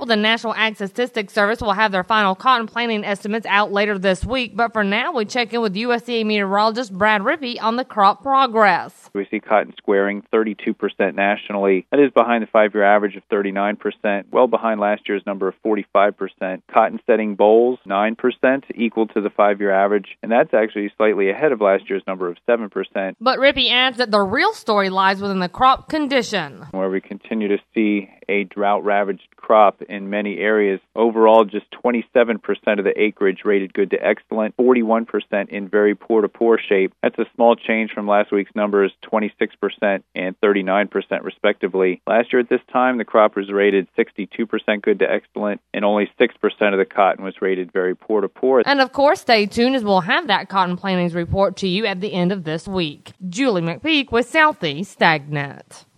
The National Ag Statistics Service will have their final cotton planting estimates out later this week, but for now, we check in with USDA meteorologist Brad Rippey on the crop progress. We see cotton squaring 32% nationally. That is behind the 5-year average of 39%, well behind last year's number of 45%. Cotton setting bolls, 9%, equal to the 5-year average, and that's actually slightly ahead of last year's number of 7%. But Rippey adds that the real story lies within the crop condition, where we continue to see a drought-ravaged crop in many areas. Overall, just 27% of the acreage rated good to excellent, 41% in very poor to poor shape. That's a small change from last week's numbers, 26% and 39% respectively. Last year at this time, the crop was rated 62% good to excellent, and only 6% of the cotton was rated very poor to poor. And of course, stay tuned as we'll have that cotton plantings report to you at the end of this week. Julie McPeak with Southeast AgNet.